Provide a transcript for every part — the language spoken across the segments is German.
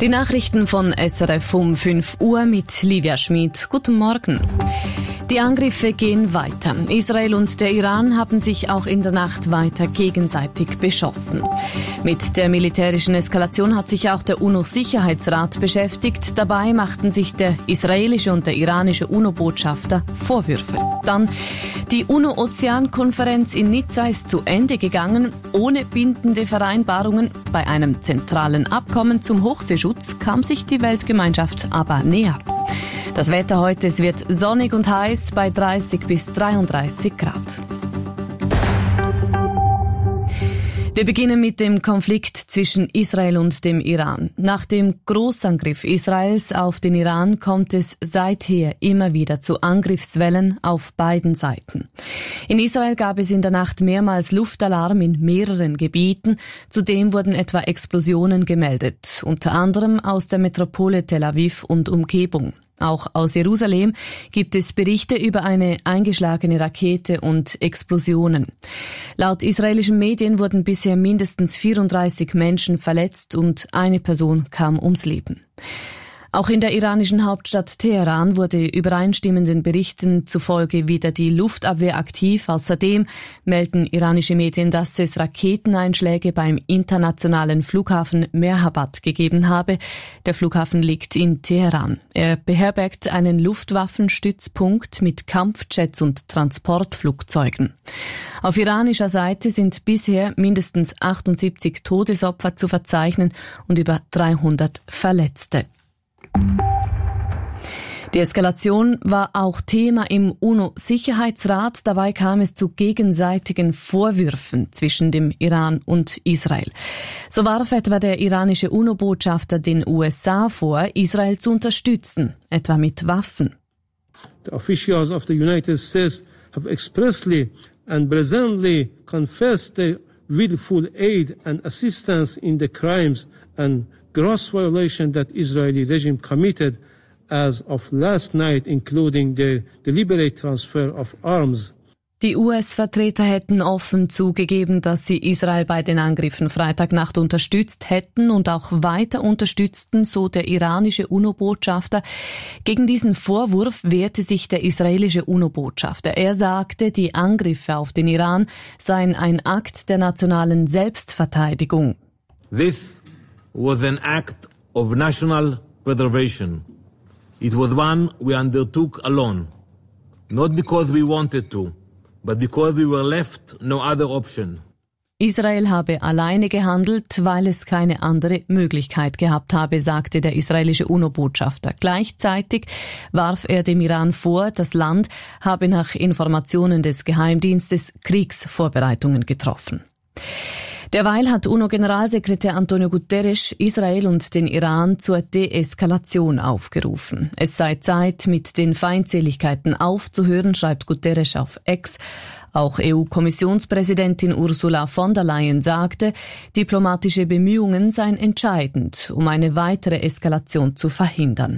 Die Nachrichten von SRF um 5 Uhr mit Livia Schmid. Guten Morgen. Die Angriffe gehen weiter. Israel und der Iran haben sich auch in der Nacht weiter gegenseitig beschossen. Mit der militärischen Eskalation hat sich auch der UNO-Sicherheitsrat beschäftigt. Dabei machten sich der israelische und der iranische UNO-Botschafter Vorwürfe. Dann die UNO-Ozean-Konferenz in Nizza ist zu Ende gegangen, ohne bindende Vereinbarungen. Bei einem zentralen Abkommen zum Hochseeschutz kam sich die Weltgemeinschaft aber näher. Das Wetter heute, es wird sonnig und heiß bei 30 bis 33 Grad. Wir beginnen mit dem Konflikt zwischen Israel und dem Iran. Nach dem Großangriff Israels auf den Iran kommt es seither immer wieder zu Angriffswellen auf beiden Seiten. In Israel gab es in der Nacht mehrmals Luftalarm in mehreren Gebieten. Zudem wurden etwa Explosionen gemeldet, unter anderem aus der Metropole Tel Aviv und Umgebung. Auch aus Jerusalem gibt es Berichte über eine eingeschlagene Rakete und Explosionen. Laut israelischen Medien wurden bisher mindestens 34 Menschen verletzt und eine Person kam ums Leben. Auch in der iranischen Hauptstadt Teheran wurde übereinstimmenden Berichten zufolge wieder die Luftabwehr aktiv. Außerdem melden iranische Medien, dass es Raketeneinschläge beim internationalen Flughafen Mehrhabad gegeben habe. Der Flughafen liegt in Teheran. Er beherbergt einen Luftwaffenstützpunkt mit Kampfjets und Transportflugzeugen. Auf iranischer Seite sind bisher mindestens 78 Todesopfer zu verzeichnen und über 300 Verletzte. Die Eskalation war auch Thema im UNO-Sicherheitsrat. Dabei kam es zu gegenseitigen Vorwürfen zwischen dem Iran und Israel. So warf etwa der iranische UNO-Botschafter den USA vor, Israel zu unterstützen, etwa mit Waffen. The officials of the United States have expressly and presently confessed the willful aid and assistance in the crimes and gross violation that Israeli regime committed as of last night, including the deliberate transfer of arms. Die US-Vertreter hätten offen zugegeben, dass sie Israel bei den Angriffen Freitagnacht unterstützt hätten und auch weiter unterstützten, so der iranische UNO-Botschafter. Gegen diesen Vorwurf wehrte sich der israelische UNO-Botschafter. Er sagte, die Angriffe auf den Iran seien ein Akt der nationalen Selbstverteidigung. This was an act of national preservation. It was one we undertook alone, not because we wanted to, but because we were left no other option. Israel habe alleine gehandelt, weil es keine andere Möglichkeit gehabt habe, sagte der israelische UNO-Botschafter. Gleichzeitig warf er dem Iran vor, das Land habe nach Informationen des Geheimdienstes Kriegsvorbereitungen getroffen. Derweil hat UNO-Generalsekretär Antonio Guterres Israel und den Iran zur Deeskalation aufgerufen. Es sei Zeit, mit den Feindseligkeiten aufzuhören, schreibt Guterres auf X. Auch EU-Kommissionspräsidentin Ursula von der Leyen sagte, diplomatische Bemühungen seien entscheidend, um eine weitere Eskalation zu verhindern.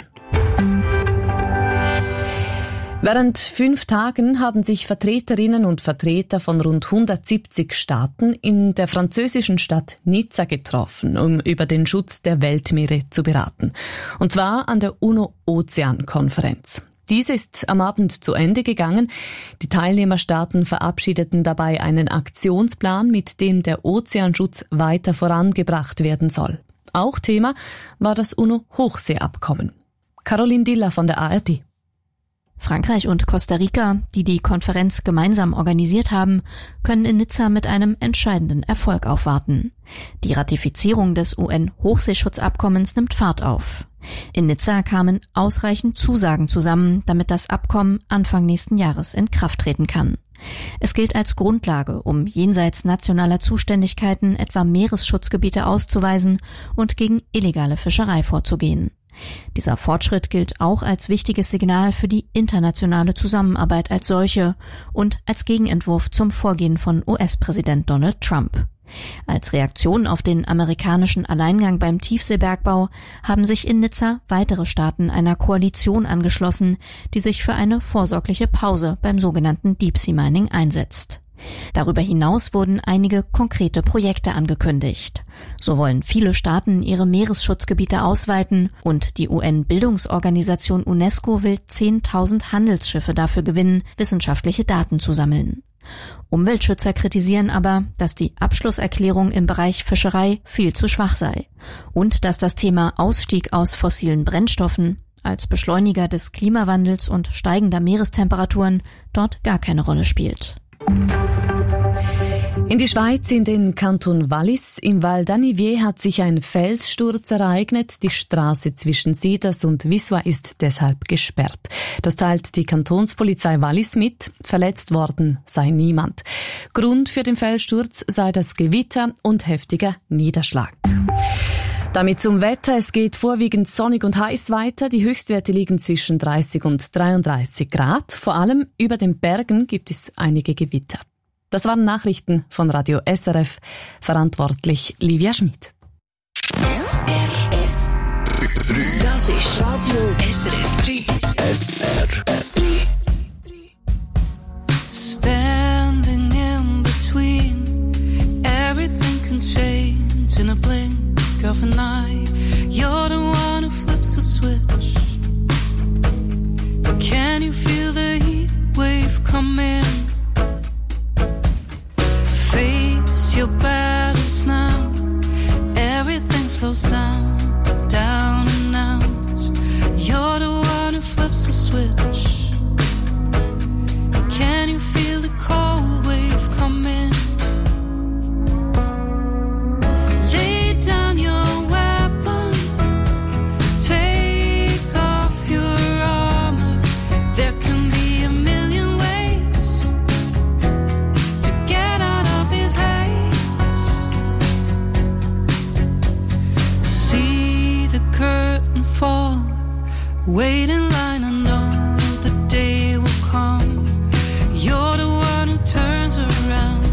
Während 5 Tagen haben sich Vertreterinnen und Vertreter von rund 170 Staaten in der französischen Stadt Nizza getroffen, um über den Schutz der Weltmeere zu beraten. Und zwar an der UNO-Ozean-Konferenz. Diese ist am Abend zu Ende gegangen. Die Teilnehmerstaaten verabschiedeten dabei einen Aktionsplan, mit dem der Ozeanschutz weiter vorangebracht werden soll. Auch Thema war das UNO-Hochseeabkommen. Caroline Diller von der ARD. Frankreich und Costa Rica, die die Konferenz gemeinsam organisiert haben, können in Nizza mit einem entscheidenden Erfolg aufwarten. Die Ratifizierung des UN-Hochseeschutzabkommens nimmt Fahrt auf. In Nizza kamen ausreichend Zusagen zusammen, damit das Abkommen Anfang nächsten Jahres in Kraft treten kann. Es gilt als Grundlage, um jenseits nationaler Zuständigkeiten etwa Meeresschutzgebiete auszuweisen und gegen illegale Fischerei vorzugehen. Dieser Fortschritt gilt auch als wichtiges Signal für die internationale Zusammenarbeit als solche und als Gegenentwurf zum Vorgehen von US-Präsident Donald Trump. Als Reaktion auf den amerikanischen Alleingang beim Tiefseebergbau haben sich in Nizza weitere Staaten einer Koalition angeschlossen, die sich für eine vorsorgliche Pause beim sogenannten Deep Sea Mining einsetzt. Darüber hinaus wurden einige konkrete Projekte angekündigt. So wollen viele Staaten ihre Meeresschutzgebiete ausweiten und die UN-Bildungsorganisation UNESCO will 10.000 Handelsschiffe dafür gewinnen, wissenschaftliche Daten zu sammeln. Umweltschützer kritisieren aber, dass die Abschlusserklärung im Bereich Fischerei viel zu schwach sei und dass das Thema Ausstieg aus fossilen Brennstoffen als Beschleuniger des Klimawandels und steigender Meerestemperaturen dort gar keine Rolle spielt. In die Schweiz, in den Kanton Wallis, im Val d'Anivier hat sich ein Felssturz ereignet. Die Straße zwischen Sieders und Wiswa ist deshalb gesperrt. Das teilt die Kantonspolizei Wallis mit. Verletzt worden sei niemand. Grund für den Felssturz sei das Gewitter und heftiger Niederschlag. Damit zum Wetter. Es geht vorwiegend sonnig und heiß weiter. Die Höchstwerte liegen zwischen 30 und 33 Grad. Vor allem über den Bergen gibt es einige Gewitter. Das waren Nachrichten von Radio SRF. Verantwortlich Livia Schmid. SRF 3. Das ist Radio SRF 3. SRF 3. Standing in between, everything can change in a blink of an eye. You're the one who flips the switch. Can you feel the heat wave coming? Face your battles now. Everything slows down, down and out. You're the one who flips the switch. Can you feel the cold wave coming? Lay down your weapon. Take off your armor. There can be a million ways to get out of this haze. See the curtain fall. Wait in line, I know the day will come. You're the one who turns around.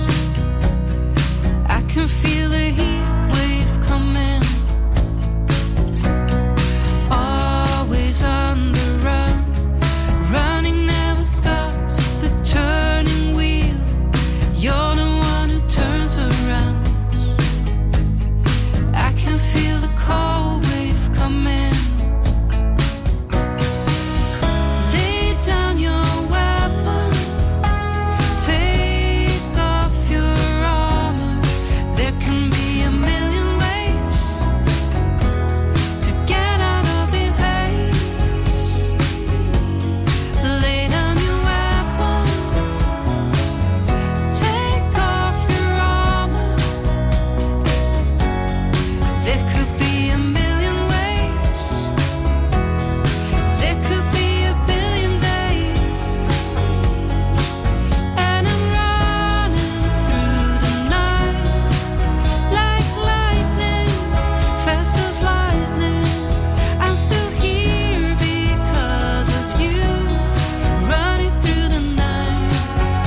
I can feel the heat wave coming. Always on the run. Running never stops the turning wheel. You're the one who turns around. I can feel the cold wave coming. Lay down your weapon. Take off your armor. There can be a million ways to get out of this haze. Lay down your weapon. Take off your armor. There could be a million ways. There could be a billion days. And I'm running through the night like lightning, fast as lightning. I'm still here because of you. Running through the night,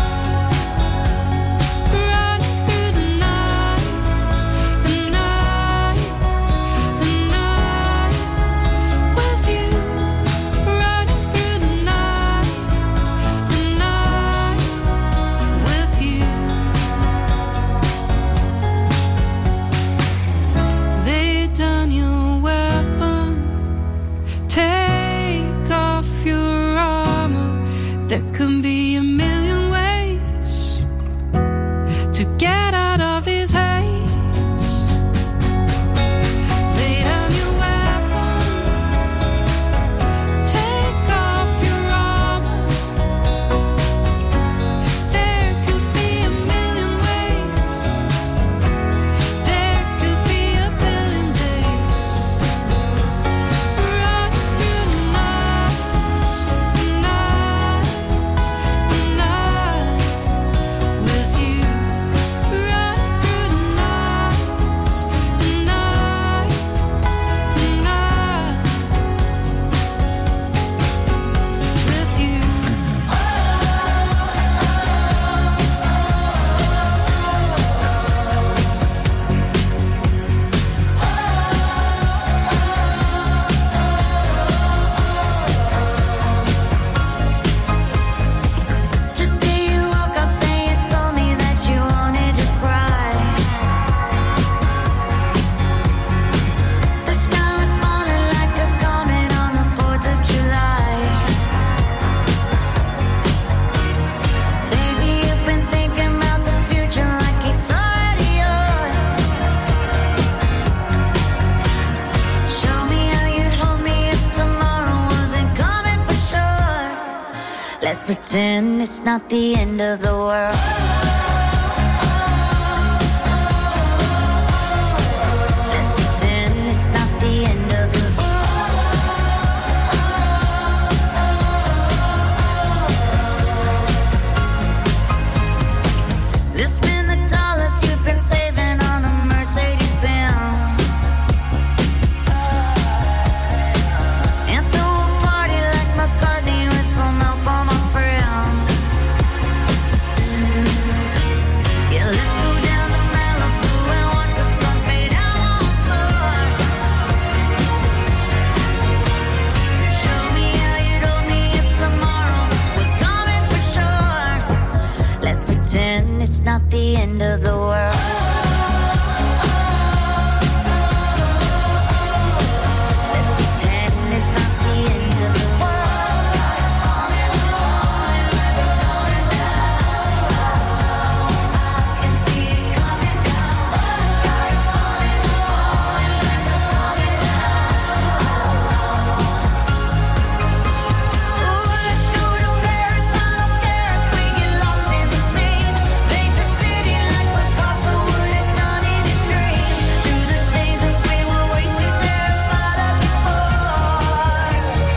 running through the nights, the nights, the nights with you. Running through the nights, the nights with you. Lay down your weapon. Take off your armor. There can be a million ways to get out of this haze. Lay down your weapon. Take off your armor. There could be a million ways. There could be a billion days. Running through the night, the night, the night with you. pretend it's not the end of the world. Let's pretend it's not the end of the world. Let's spend the dollars you've been saving on a Mercedes-Benz and throw a party like McCartney with some help from my friends. Yeah, let's go down to Malibu and watch the sun fade out once more. Show me how you told me if tomorrow was coming for sure. Let's pretend it's not the end of the world. Let's pretend it's not the end of the world. I can see it coming down. The sky's falling low and let it coming down. Ooh, let's go to Paris, I don't care if we get lost in the scene. Paint the city like Picasso would have done in his dreams. Through the days that we were way too terrified of before.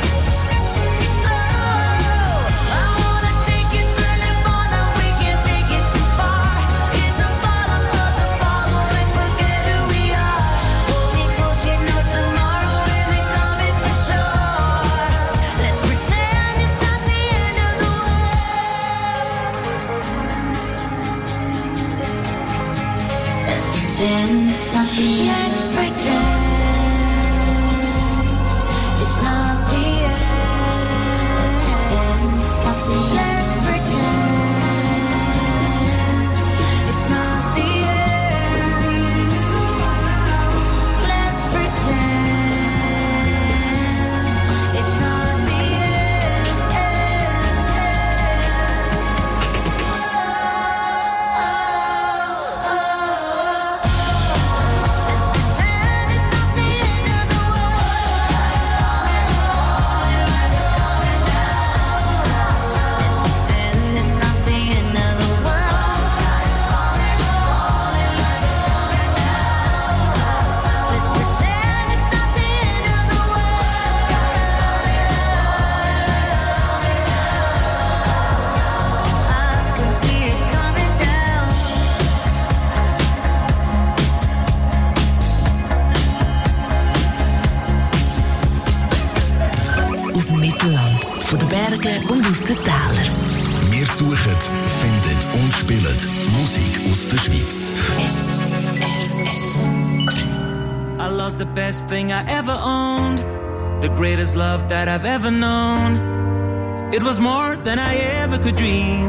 Oh, I wanna take you to Nirvana, we can't take it too far. Hit the bottom of the bottle and forget who we are. Hold me close, you know tomorrow isn't coming for sure. Let's pretend it's not the end of the world. Let's pretend it's not the end. Let's pretend it's not the end. Let's pretend it's not the end. Let's pretend it's not the Let's pretend it's not the end of the world. Let's pretend it's not the end of the world. Let's pretend it's not the end of the world. I can see it coming down. Aus dem Mittelland, von den Bergen und aus den Tälern. Wir suchen, finden und spielen Musik aus der Schweiz. I lost the best thing I ever owned, the greatest love that I've ever known. It was more than I ever could dream.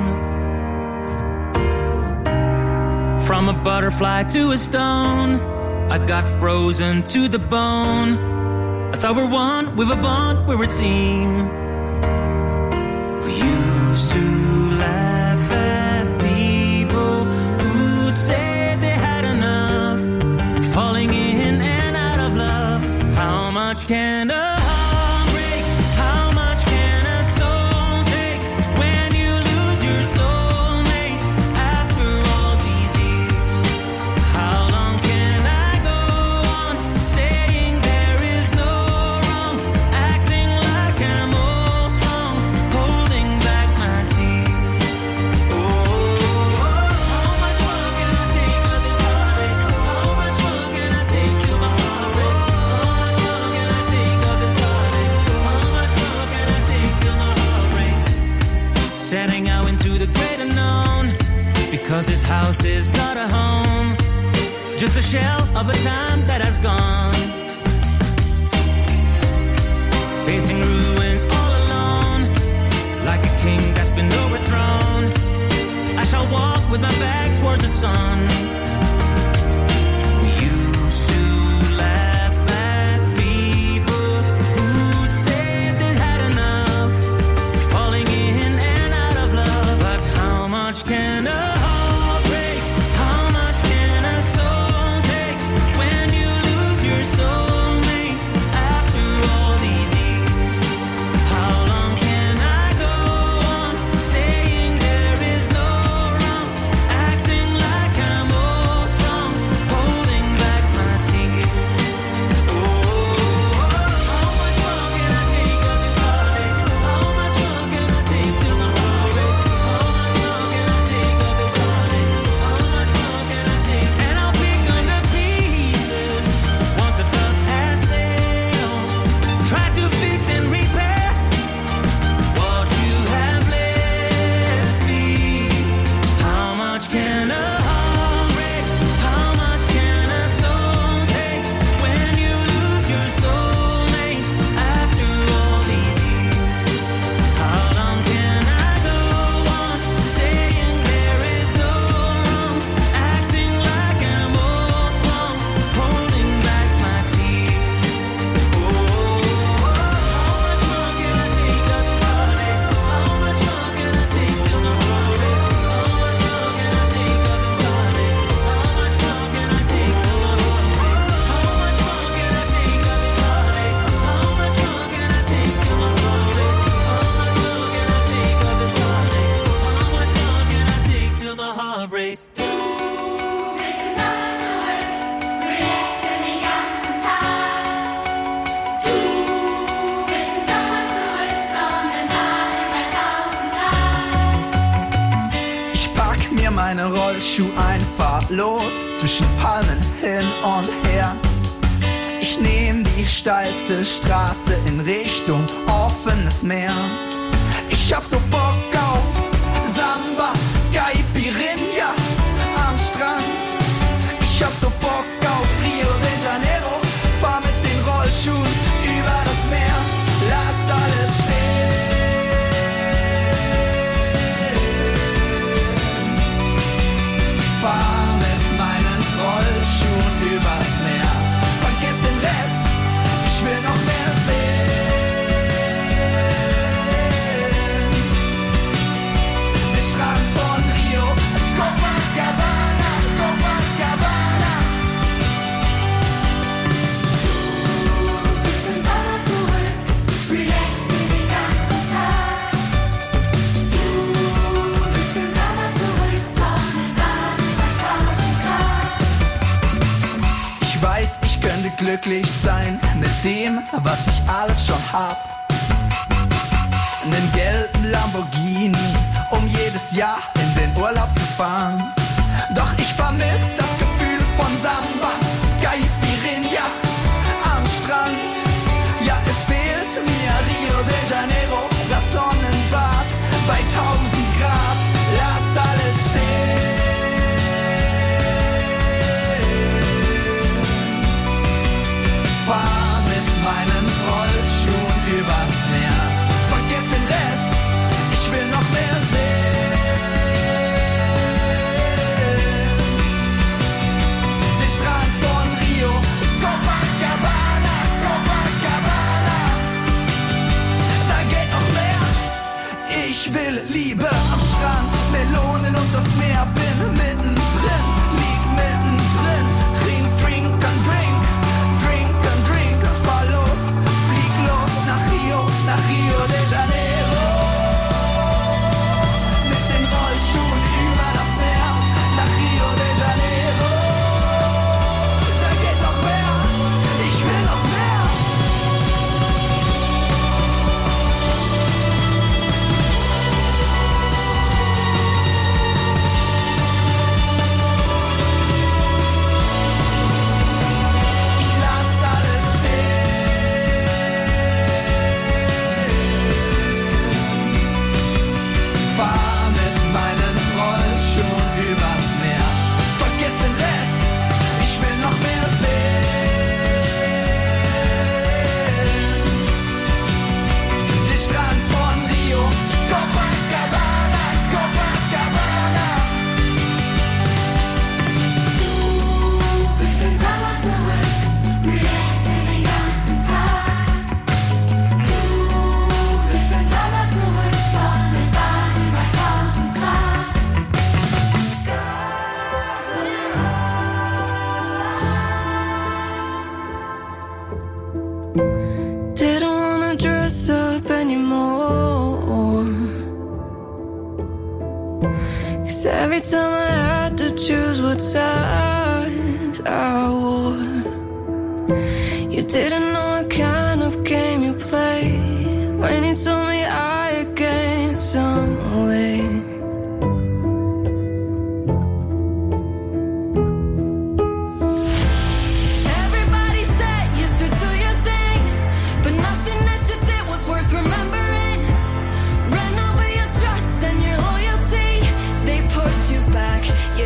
From a butterfly to a stone, I got frozen to the bone. I thought we're one, with a bond, we're a team. We used to laugh at people who'd say they had enough, falling in and out of love. How much can a heart break? How much can a soul take when you lose your soulmate after all these years? How long can I go on saying there is no wrong, acting like I'm all strong, holding back my tears? Oh, how much more can I take of this heartache? How much more can I take till my heart breaks? How much more can I take of this heartache? How much more can I take till my heart breaks? Setting out into the great unknown, because this house is not a home, just a shell of a time that has gone. Facing ruins all alone, like a king that's been overthrown. I shall walk with my back towards the sun. We used to laugh at people who'd say they had enough, falling in and out of love. But how much can a heart break? How much can a soul take when you lose your soulmate after all these years? How long can I go on can a heart break? How much can a soul take when you lose your soulmate after all these years? How long can I go on saying there is no wrong, acting like I'm all strong, holding back my tears? How much more can I take of this heartache? How much more can I take till the heart breaks? How much more can I take of this heartache? How much more can I take till the heart breaks? How much more can I take of this heartache? How much more can I take till the heart breaks? How much more can I take of this heartache? How much more can I take till the heart breaks? Ich pack mir meine Rollschuh ein, fahr los zwischen Palmen hin und her. Ich nehm die steilste Straße in Richtung offenes Meer. Ich hab so Bock auf Samba, Caipirinha am Strand. Ich hab so Bock auf Rio de Janeiro, fahr mit den Rollschuhen über das Meer. Lass alles stehen. Fahr mit meinen Rollschuhen übers Meer. Vergiss den Rest, ich will noch mehr sehen. Der Strand von Rio, Copacabana, Copacabana. Du bist im Sommer zurück, relaxen den ganzen Tag. Du bist im Sommer zurück, Sonnenbaden bei 1000 Grad. Ich weiß, ich könnte glücklich sein mit dem, was ich alles schon hab. Einen gelben Lamborghini, um jedes Jahr in den Urlaub zu fahren. Doch ich vermiss das Gefühl von Samba, Caipirinha am Strand. Ja, es fehlt mir Rio de Janeiro, das Sonnenbad bei 1000 Grad. Lass alles stehen. Fahr mit meinen Rollschuhen übers Meer. Vergiss den Rest, ich will noch mehr sehen. Der Strand von Rio, Copacabana, Copacabana. Da geht noch mehr. Ich will Liebe am Strand, Melonen und das Meer. Bin mittendrin, lieg mittendrin. Trink, drink and drink. Drink and drink, fahr los, flieg los nach Rio de Janeiro. Mit den Rollschuhen über das Meer, nach Rio de Janeiro. Da geht noch mehr, ich will noch mehr. Ich lass alles stehen. Fahr mit meinen Rollschuhen übers Meer. Vergiss den Rest, ich will noch mehr sehen. Der Strand von Rio, Copacabana, Copacabana. Du bist im Sommer zurück, relaxen den ganzen Tag. Du bist im Sommer zurück, Sonnenbaden bei 1000 Grad. Didn't wanna dress up anymore, 'cause every time I had to choose what size I wore, you didn't know what kind of game you played when you told me I gained some weight. Everybody said you should do your thing, but nothing that you did was worth remembering. Ran over your trust and your loyalty. They pushed you back,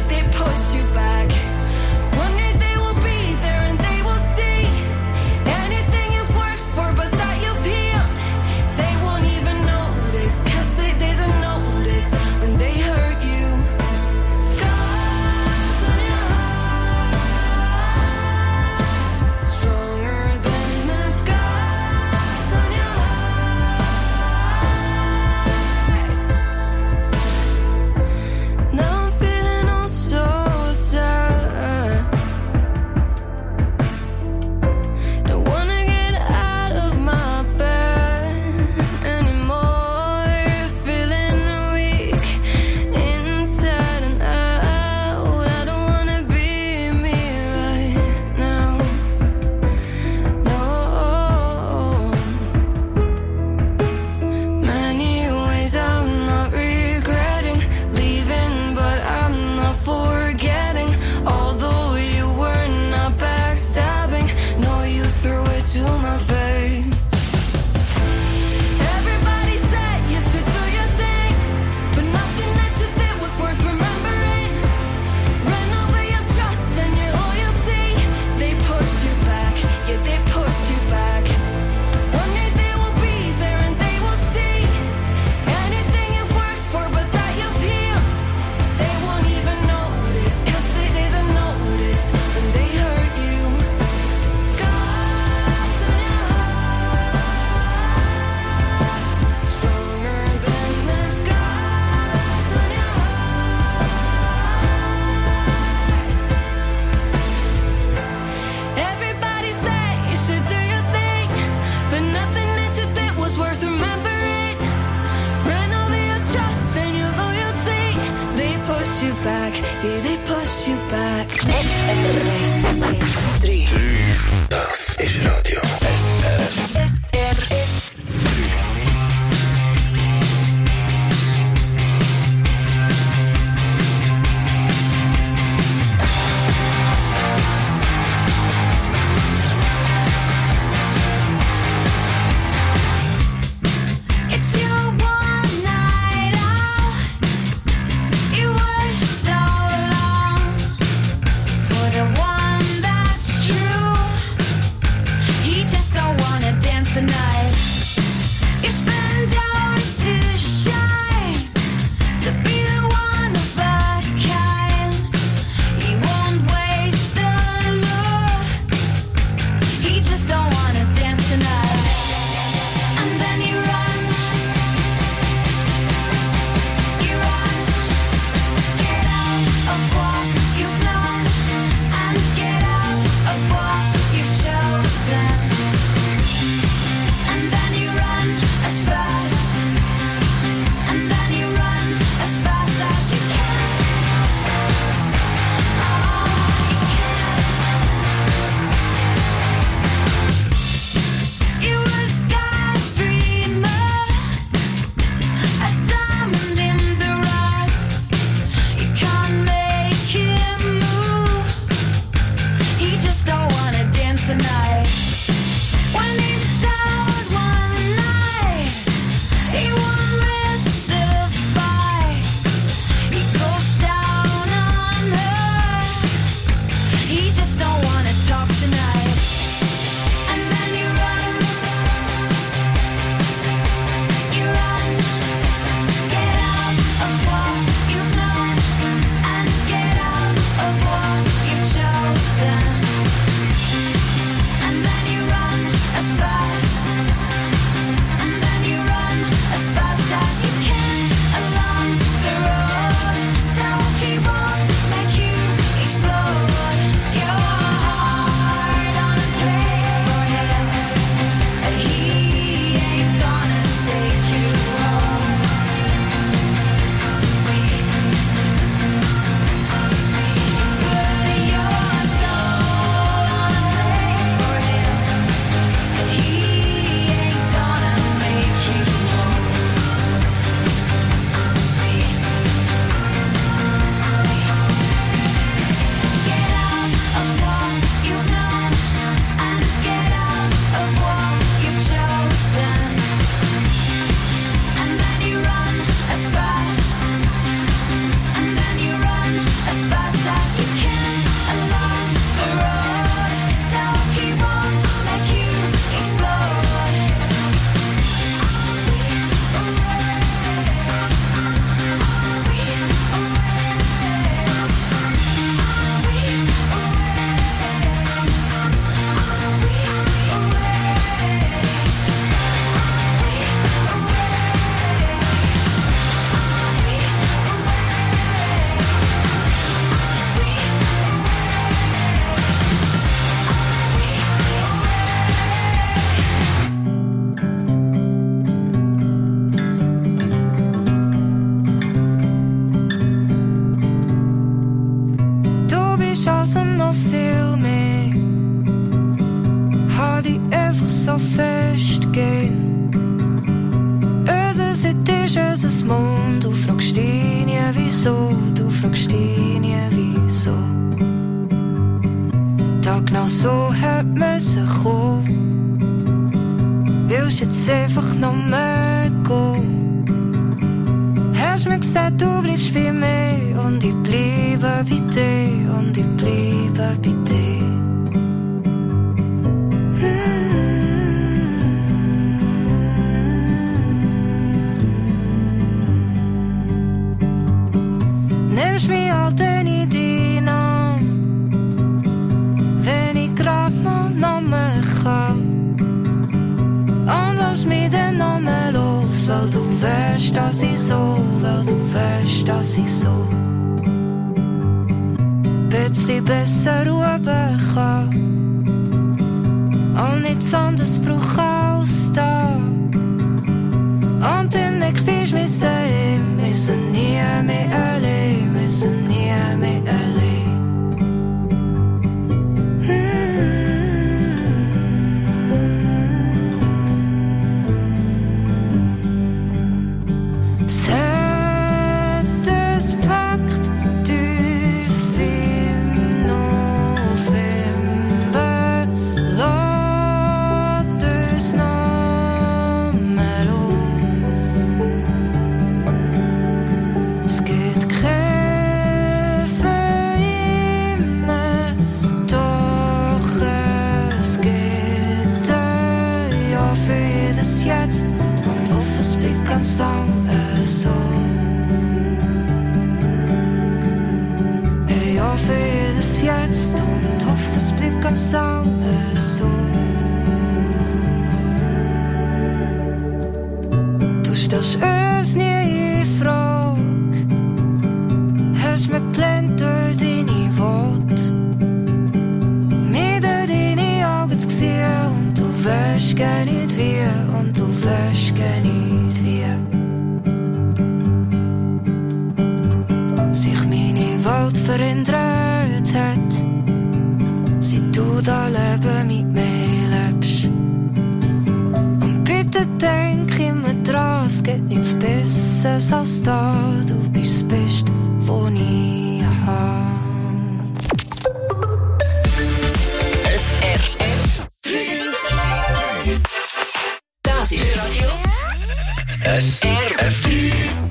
they push you back. SRF 3. Das ist Radio SRF. SRF. Müssen nie mehr allein, müssen nie mehr jetzt und hoffe, es bleibt ganz lange so. Du stellst uns nie in Frage, hast mir gelernt durch deine Worte, mir durch deine Augen zu sehen, und du weißt gar nicht wie, und du weißt gar nicht wie. Sich meine Welt verändert hat, seit du da Leben mit mir lebst. Und bitte denk immer dran, es geht nichts Besseres als da. Du bist das Beste, wo ich habe. SRF 3. Das ist Radio SRF 3.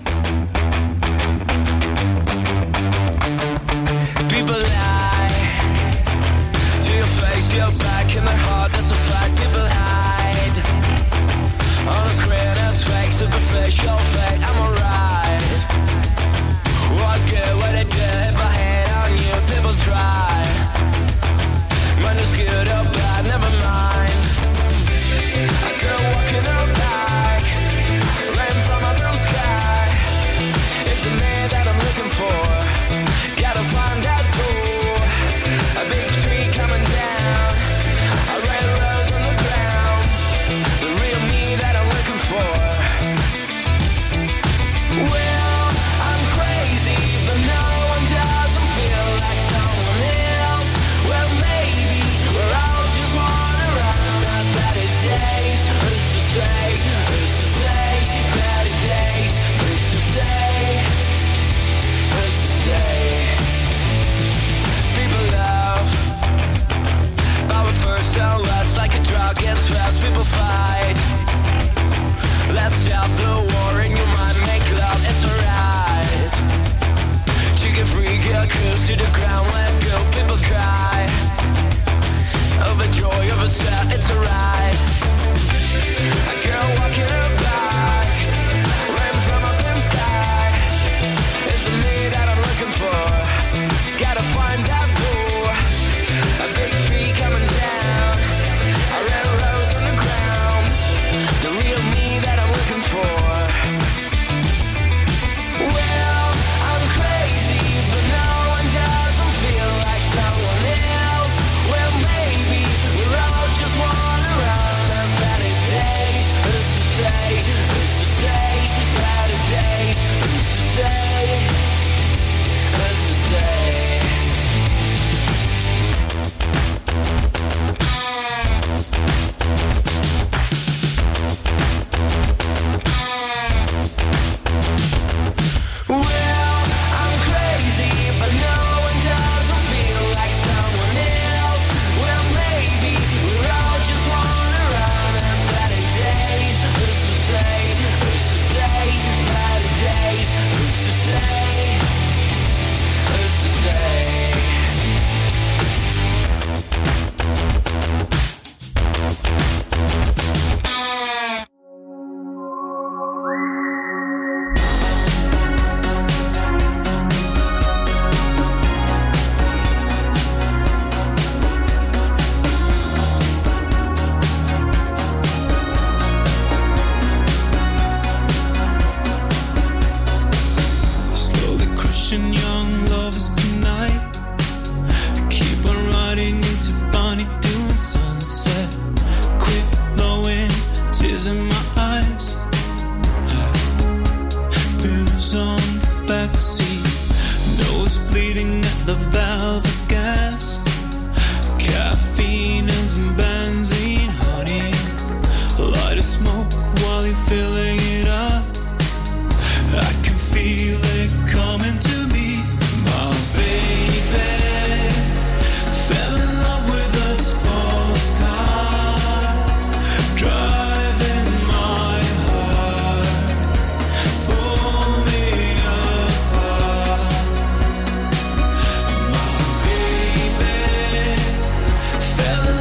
People lie to your face, your back, and their heart, that's a fact. People hide on the screen, it's fake, superficial fake. I'm alright. What good would it do if I hate on you? People try. When it's good or bad, never mind. A girl walking her back, rain from a blue sky. It's a man that I'm looking for. Gotta find that door. A big tree coming down, a red rose on the ground. The real me that I'm looking for. Well, I'm crazy, but no one doesn't feel like someone else. Well, maybe we're all just wanting around on better days. Who's to say? Who's to say? Better days. Who's to say? Who's to say? People love, but with first and last, like a drug gets fast. People fight. Let's stop the war in your mind, make love, it's alright. Chicken free, get close to the ground, let go, people cry. Overjoy, overset, it's alright. A girl walking her back, rain from a thin sky. It's the me that I'm looking for. Gotta find that door. A big tree coming down, a red rose on the ground. The real me that I'm looking for. Well, I'm crazy, but no one doesn't feel like someone else. Well, maybe we're all just wanting around on better days. Who's to say? Who's to say? Better days. Who's to say? Who's to say? Well, I'm crazy, but no one doesn't feel like someone else. Well, maybe we're all just wanting around on better days. Who's to say? Who's to say? Better days. Who's to say? Who's to say? Slowly crushing young lovers tonight. Keep on riding into Bonnie Doon sunset. Quit blowing tears in my eyes. Booze on the backseat, nose bleeding at the valve of gas. Caffeine and some benzene, honey. Light a smoke while you're filling it up. I can feel it coming to me. My baby fell in love with a sports car, driving my heart, pull me apart. My baby fell in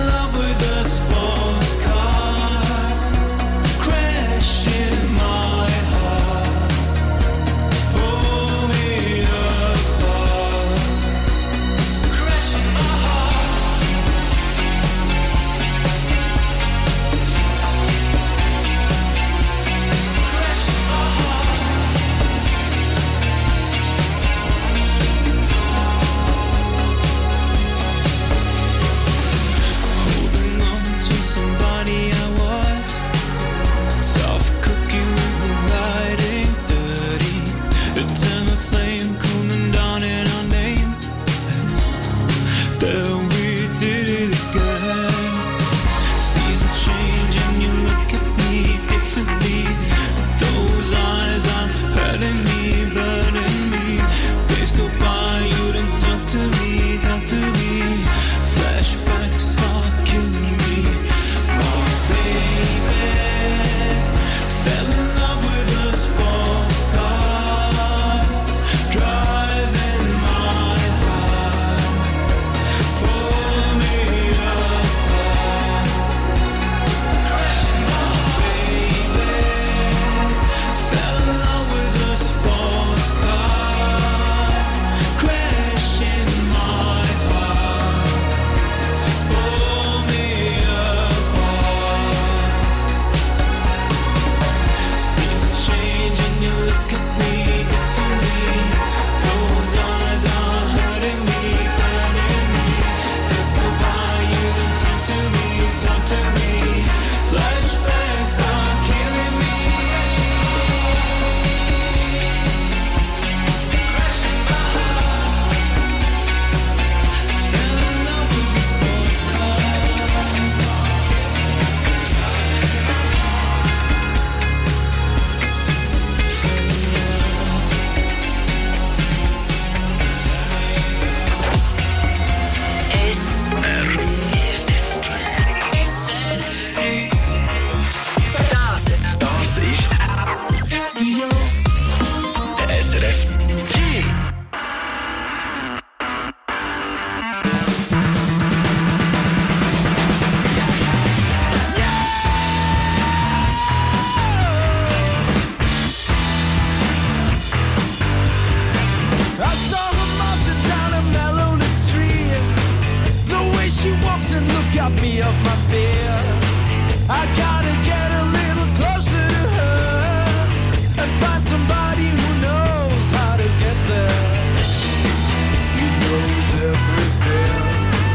got me off my fear. I gotta get a little closer to her and find somebody who knows how to get there. He knows everything,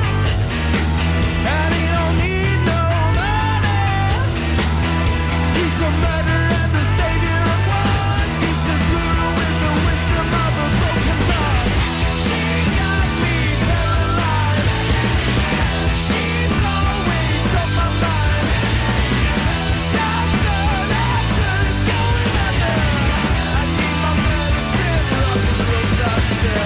and he don't need no money. He's a murderer and the savior of ones. He's the guru with the wisdom of a broken heart. She got me paralyzed. She's always on my mind. Doctor, doctor, it's going under. I need my medicine, rock and roll doctor.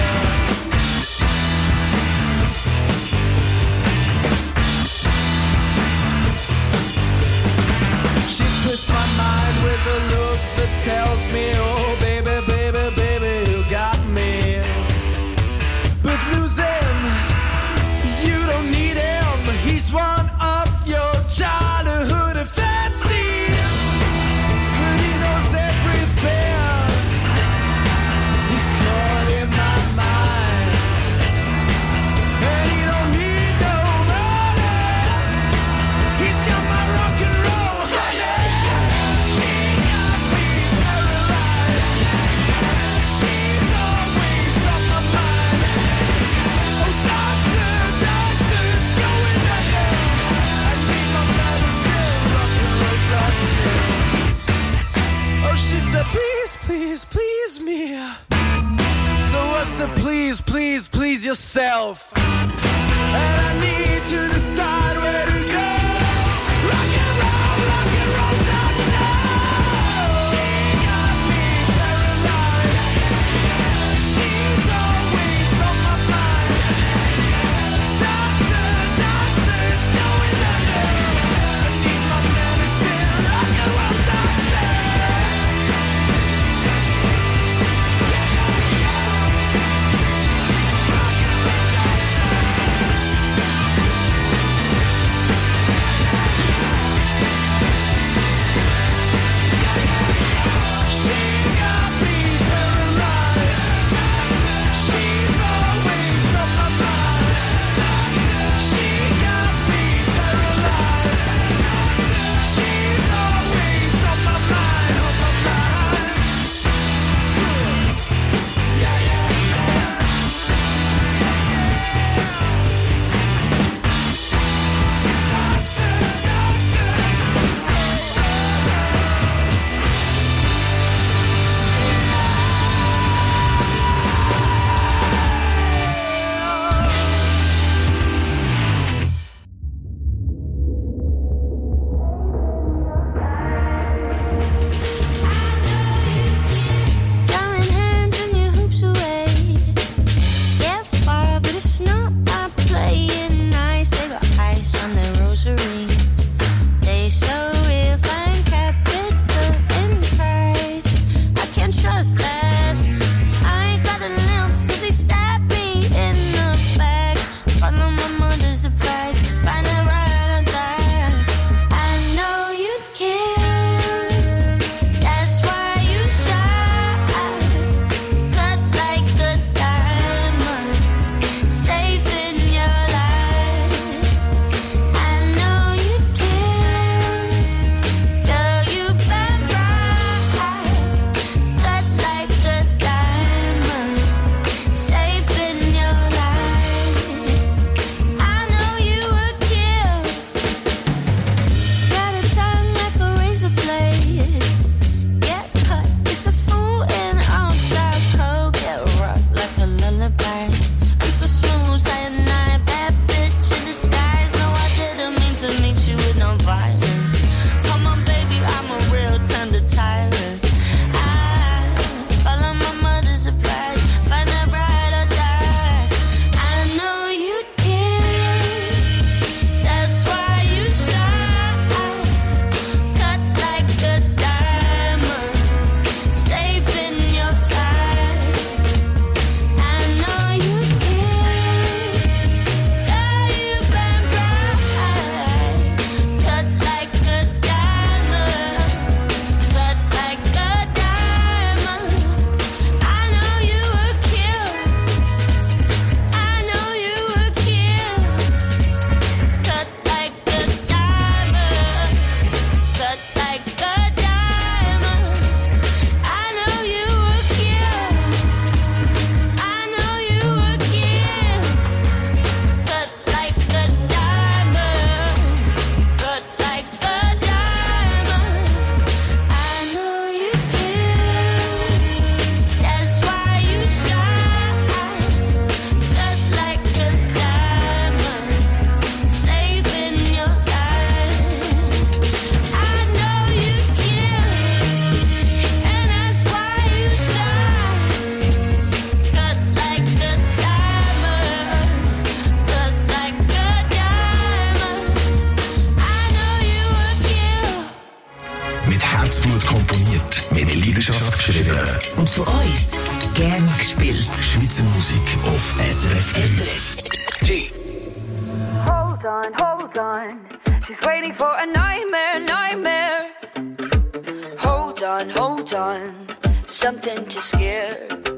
She twists my mind with a look that tells me, oh baby, baby, baby, you got me. But lose him, you don't need him. He's one of your childhood fancies. But he knows everything. He's caught in my mind, and he don't need no money. He's got my rock and roll honey. She got me paralyzed. She's always on my mind. Oh doctor, doctor, it's going under. I need my medicine, rock and roll doctor. Oh, she said, please, please, please me. So I said, please, please, please yourself. And I need to decide where to go. Rock and roll doctor. She got me paralyzed. She's always on my mind. Doctor, doctor, it's going under. I need my medicine, rock and roll doctor. geschrieben Und von uns gern gespielt. Schweizer Musik auf SRF 3. Hold on. She's waiting for a nightmare. Hold on. Something to scare.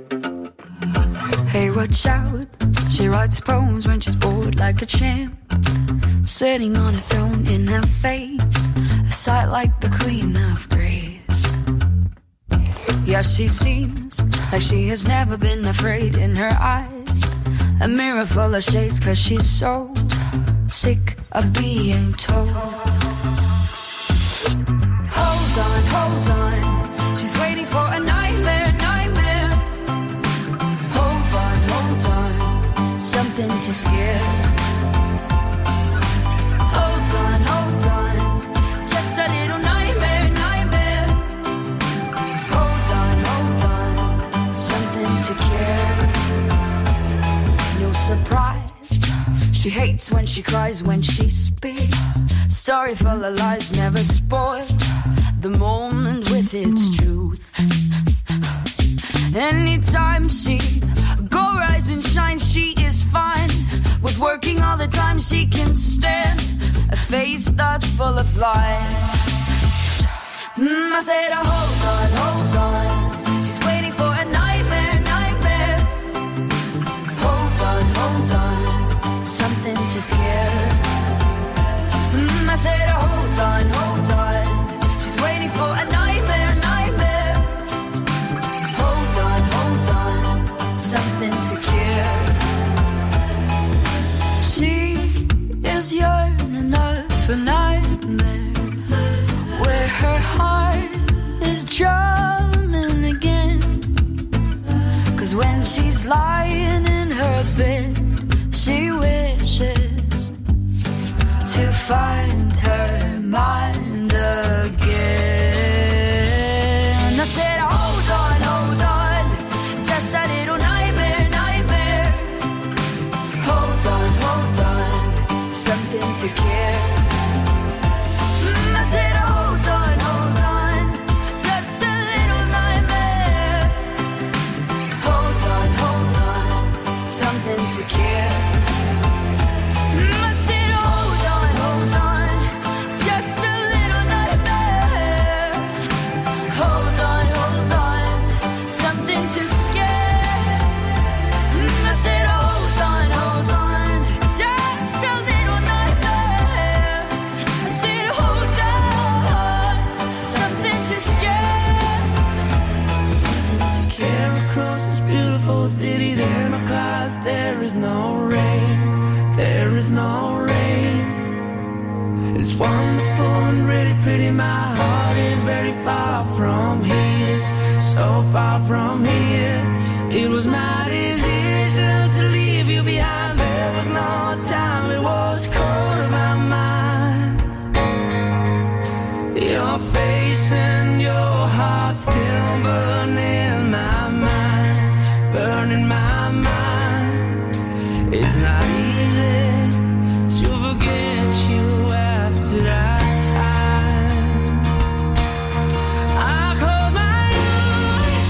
Hey, watch out. She writes poems when she's bored like a champ. Sitting on a throne in her face. A sight like the Queen of Grace. Yeah, she seems like she has never been afraid in her eyes. A mirror full of shades, 'cause she's so sick of being told. Hold on. She's waiting for a nightmare. Hold on. Something to scare. Hold on. Just a little nightmare. Hold on. Something to care. No surprise. She hates when she cries, when she speaks. Story full of lies, never spoiled the moment with its truth. Anytime she go rise and shine, she is fine. With working all the time, she can stand a face that's full of lies. I said, hold on. She's waiting for a nightmare. Hold on. Something to scare. I said, hold on. She's waiting for a nightmare. Hold on. Something to care. She is yearning for a nightmare, where her heart is drumming again. 'Cause when she's lying in her bed, she wishes to find her mind again. I said, hold on, just a little nightmare. Hold on, something to care. I said, hold on, just a little nightmare. Hold on, something to care. City, there are no clouds, there is no rain. It's wonderful and really pretty. My heart is very far from here, so far from here. It was my decision to leave you behind. There was no time, it was cold in my mind. Your face and your heart still burning my mind. Burning my mind. It's not easy to forget you after that time. I close my eyes,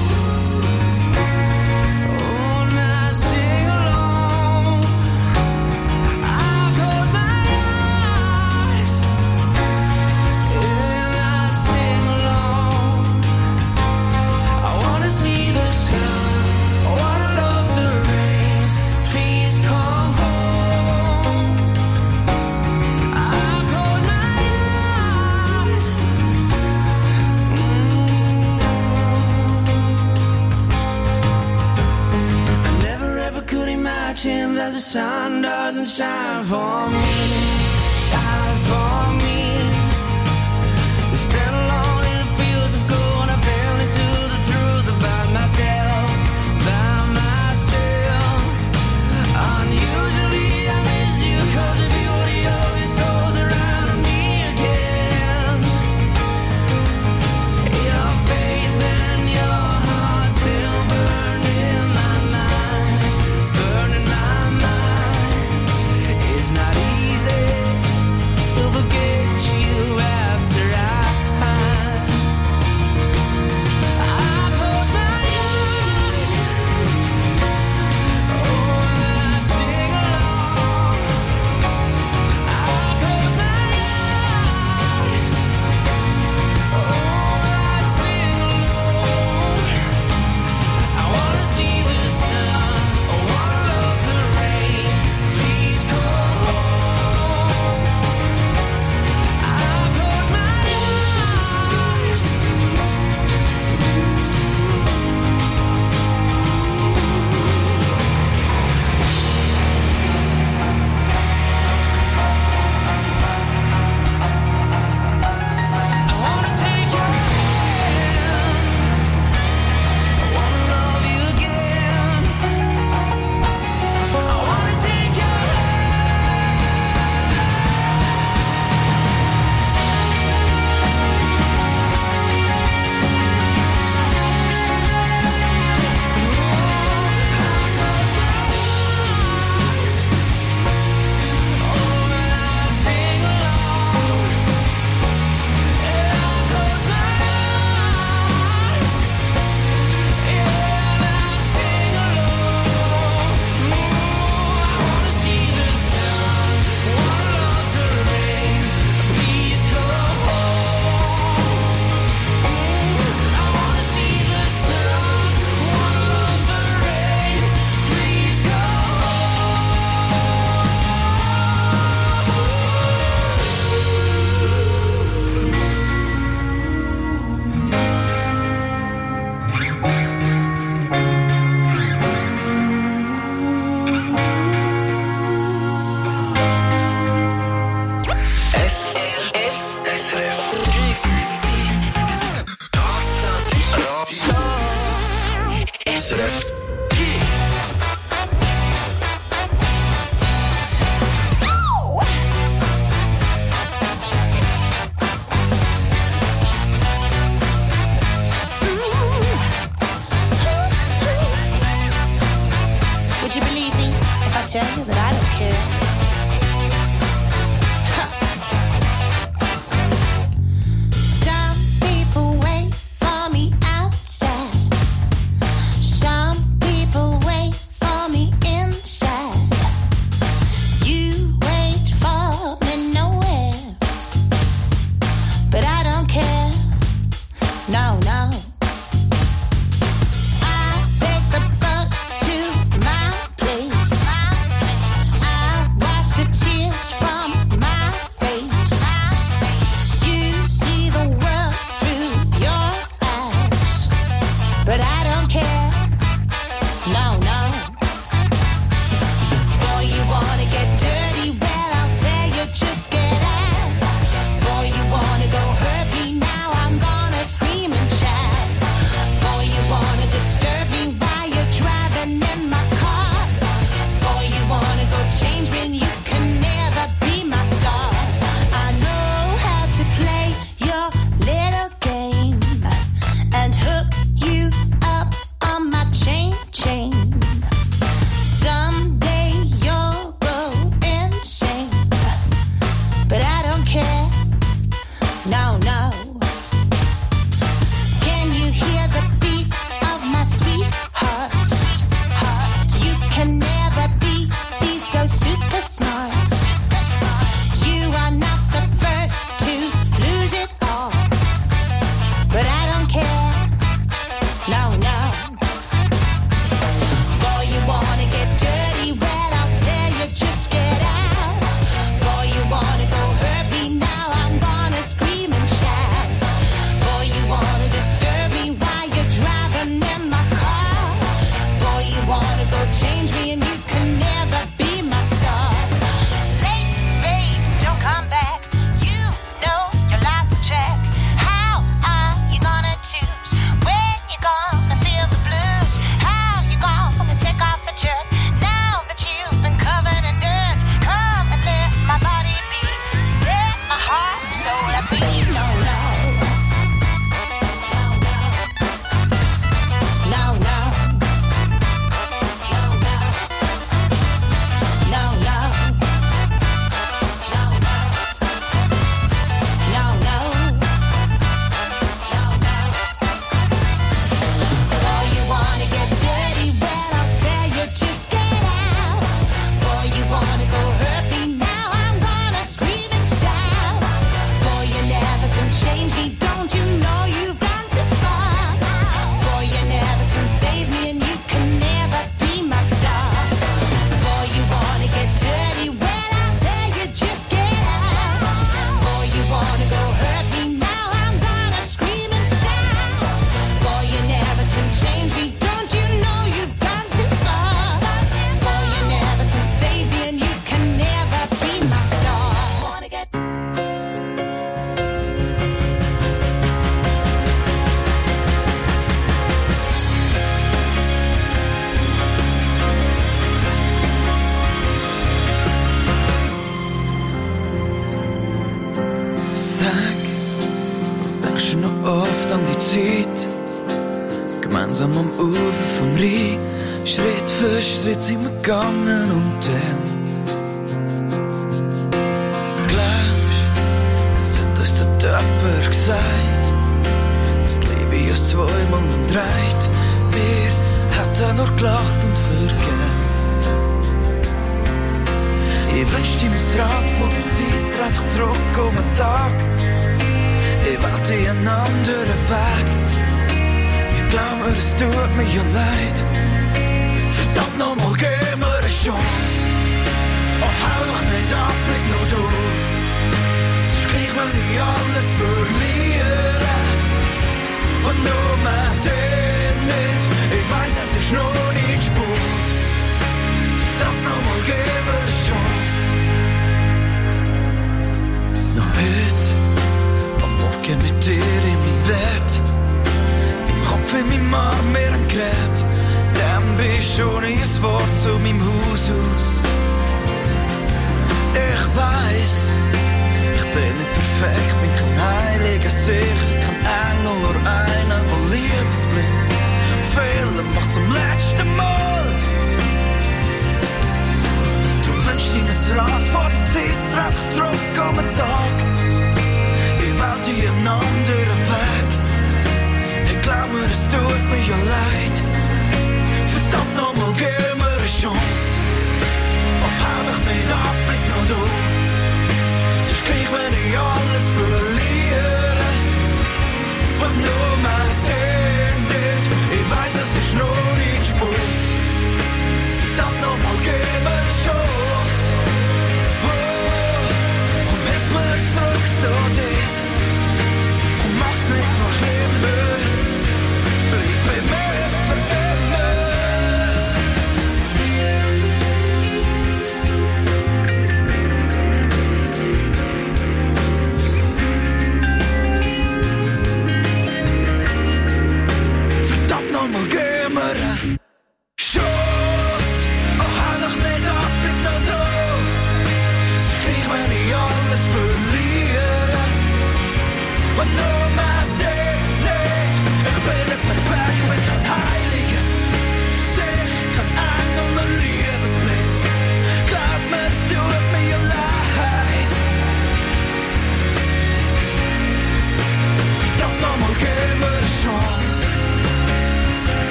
and I sing along. I close my eyes, and I sing along. I wanna see the sun. That the sun doesn't shine for me, We stand alone in the fields of gold. I fell into the truth about myself. Unusually I missed you 'cause the beauty of your soul's around me again. Your faith and your heart still burn in my mind. It's not easy to forget you. but I don't care. Some people wait for me outside. Some people wait for me inside. You wait for me nowhere, but I don't care. No, no. I take the bus to my place. I wash the tears from my face. You see the world through your eyes, but I don't care. No, no. Boy, you wanna get dirty? Well, I'll tell you, just get out. Boy, you wanna go hurt me? Now I'm gonna scream and shout. Boy, you wanna disturb me while you're driving in my car? Boy, you wanna go change me and you can never be my star. I know how to play your little game and hook you up on my chain. Someday you'll go insane, but I don't care. No, no. Can you hear the beat of my sweetheart? You can never be so super smart. You are not the first to lose it all, but I don't care. No, no. Boy, you wanna get dirty? Well, I'll tell you, just get out. Boy, you wanna go hurt me? Now I'm gonna scream and shout. Boy, you wanna disturb me while you're driving in my car? Boy, you wanna go change me and you can never be my star. Late, babe, don't come back. You know your life's a check. How are you gonna choose when you're gonna feel the blues? How you gonna take off the shirt now that you've been covered in dirt? Come and let my body be, set my heart and soul at beat. No, no. No, no. No, no. No, no. Boy, you wanna get dirty? Well, I'll tell you, just get out. Boy, you wanna go hurt me? Now I'm gonna scream and shout. Boy, you never can change me. Don't you know you've gone too far? Boy, you never can save me and you can never be my star. Boy, you wanna get dirty? Well, I'll tell you, just get out. Boy, you wanna go hurt me? Now I'm gonna scream and shout. Boy, you never can change me. Don't you know you've gone too far? Boy, you never can save me and you can never be my star. Wanna get Sag, denkst du noch oft an die Zeit? Gemeinsam am Ufer vom Rhein, Schritt für Schritt sind wir gegangen und dann glaubst, es hat uns der Töpfer gesagt, dass die Liebe uns zweimal umdreht. Wir hätten nur gelacht und vergessen. Ich wünsch dir mein Rad von der Zeit, dreh sich zurück um einen Tag. Ich wählte einen anderen Weg. Ich glaube, es tut mir ja leid. Verdammt nochmal, gib mir eine Chance. Oh, hau doch nicht ab, blick nur du. Es ist gleich, wenn ich alles verliere. Und nur mit dir nicht. Ich weiss, es ist noch nicht spät. Verdammt nochmal, gib mir eine Chance. Noch heute, am Morgen mit dir in meinem Bett. Im Kopf in meinem Arm, mir ein Gerät. Dann bist du ohne ein Wort zu meinem Haus aus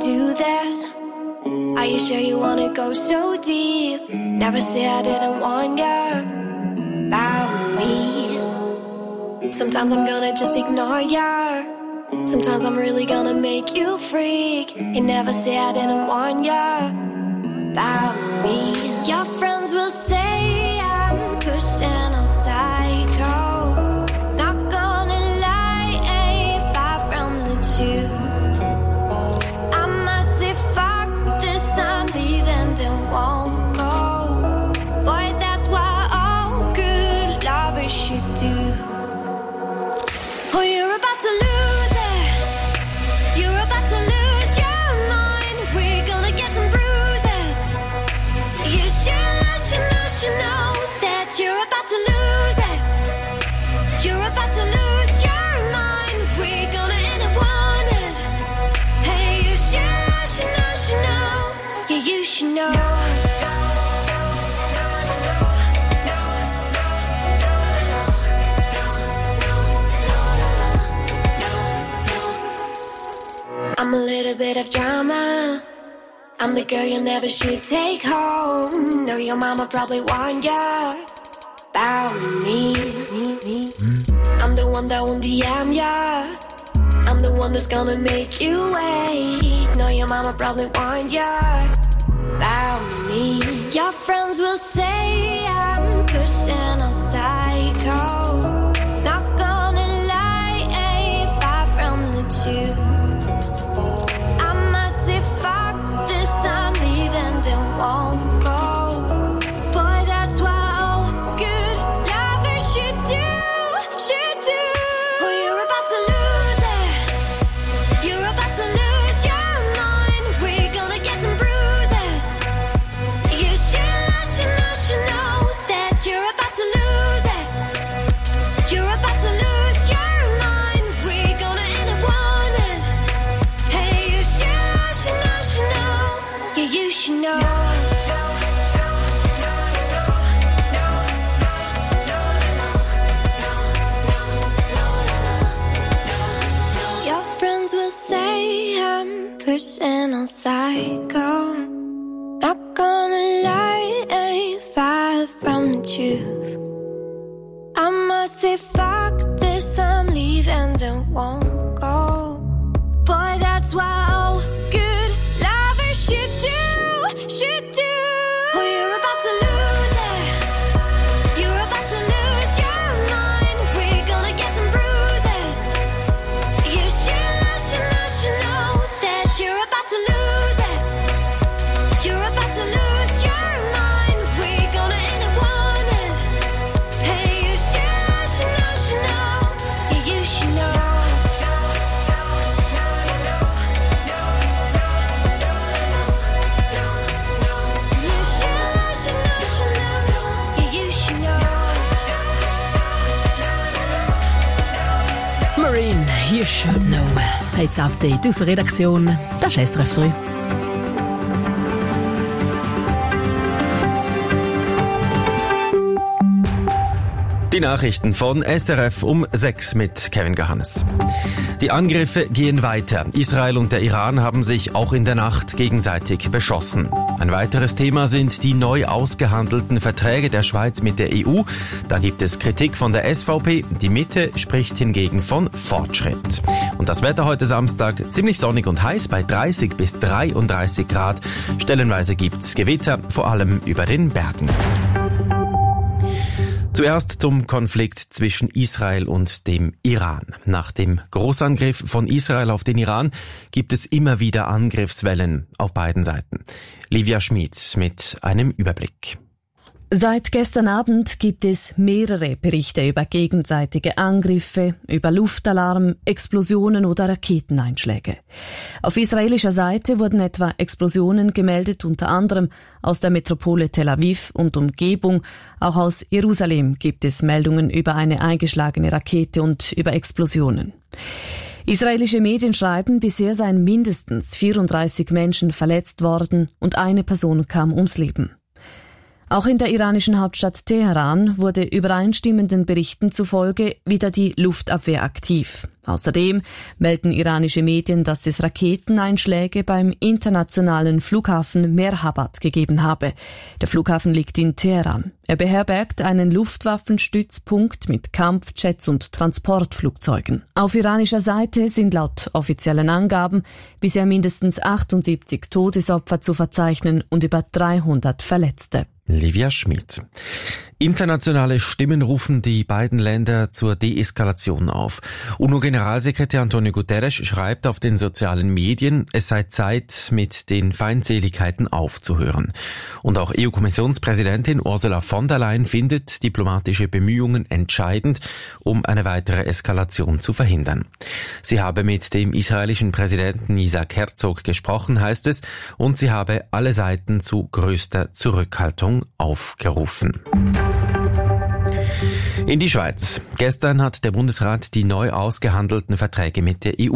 do this? Are you sure you wanna go so deep? Never say I didn't warn you about me. Sometimes I'm gonna just ignore ya. Sometimes I'm really gonna make you freak. You never say I didn't warn ya about me. Your friends will say I'm pushing a psycho. Not gonna lie, ain't far from the truth. I must say fuck this, I'm leaving, then won't go. Boy, that's what all good lovers should do. Oh, you're about to lose it. You're about to lose your mind. We're gonna get some bruises. You should know that you're about to lose it. You're about to lose your mind. We're gonna end it wanted. Hey, you should know. Yeah, you should know. I'm a little bit of drama. I'm the girl you never should take home. Know your mama probably warned ya about me. I'm the one that won't DM ya. I'm the one that's gonna make you wait. Know your mama probably warned ya about me. Your friends will say I'm pushing a psycho. Not gonna lie, ain't far from the truth. I must say fuck this, I'm leaving, then won't go. Boy, that's what all good lovers should do. Oh, you're about to lose it. You're about to lose your mind. We're gonna get some bruises. You should know that you're about to lose it. You're about to lose your mind. We're gonna end it wanted. Hey, you should know. Yeah, you should know. Your friends will say I'm pushing a psycho. Not gonna lie, ain't far from the truth. I must say fuck this, I'm leaving, then won't go. Boy, that's what all good lovers should do. Oh, you're about to lose it. You're about to lose your mind. We're gonna get some bruises. You should know that you're about to lose it. You're about to lose your mind. We're gonna end it wanted. Hey, you should know. Yeah, you should know. You should know. Yeah, you should know. Marine, you should know. Jetzt Update aus der Redaktion. Das ist SRF 3. Die Nachrichten von SRF um 6 mit Kevin Johannes. Die Angriffe gehen weiter. Israel und der Iran haben sich auch in der Nacht gegenseitig beschossen. Ein weiteres Thema sind die neu ausgehandelten Verträge der Schweiz mit der EU. Da gibt es Kritik von der SVP. Die Mitte spricht hingegen von Fortschritt. Und das Wetter heute Samstag ziemlich sonnig und heiß bei 30 bis 33 Grad. Stellenweise gibt's Gewitter, vor allem über den Bergen. Zuerst zum Konflikt zwischen Israel und dem Iran. Nach dem Großangriff von Israel auf den Iran gibt es immer wieder Angriffswellen auf beiden Seiten. Livia Schmid mit einem Überblick. Seit gestern Abend gibt es mehrere Berichte über gegenseitige Angriffe, über Luftalarm, Explosionen oder Raketeneinschläge. Auf israelischer Seite wurden etwa Explosionen gemeldet, unter anderem aus der Metropole Tel Aviv und Umgebung. Auch aus Jerusalem gibt es Meldungen über eine eingeschlagene Rakete und über Explosionen. Israelische Medien schreiben, bisher seien mindestens 34 Menschen verletzt worden und eine Person kam ums Leben. Auch in der iranischen Hauptstadt Teheran wurde übereinstimmenden Berichten zufolge wieder die Luftabwehr aktiv. Außerdem melden iranische Medien, dass es Raketeneinschläge beim internationalen Flughafen Mehrhabad gegeben habe. Der Flughafen liegt in Teheran. Er beherbergt einen Luftwaffenstützpunkt mit Kampfjets und Transportflugzeugen. Auf iranischer Seite sind laut offiziellen Angaben bisher mindestens 78 Todesopfer zu verzeichnen und über 300 Verletzte. Livia Schmid. Internationale Stimmen rufen die beiden Länder zur Deeskalation auf. UNO-Generalsekretär Antonio Guterres schreibt auf den sozialen Medien, es sei Zeit, mit den Feindseligkeiten aufzuhören. Und auch EU-Kommissionspräsidentin Ursula von der Leyen findet diplomatische Bemühungen entscheidend, um eine weitere Eskalation zu verhindern. Sie habe mit dem israelischen Präsidenten Isaac Herzog gesprochen, heißt es, und sie habe alle Seiten zu größter Zurückhaltung aufgerufen. In die Schweiz. Gestern hat der Bundesrat die neu ausgehandelten Verträge mit der EU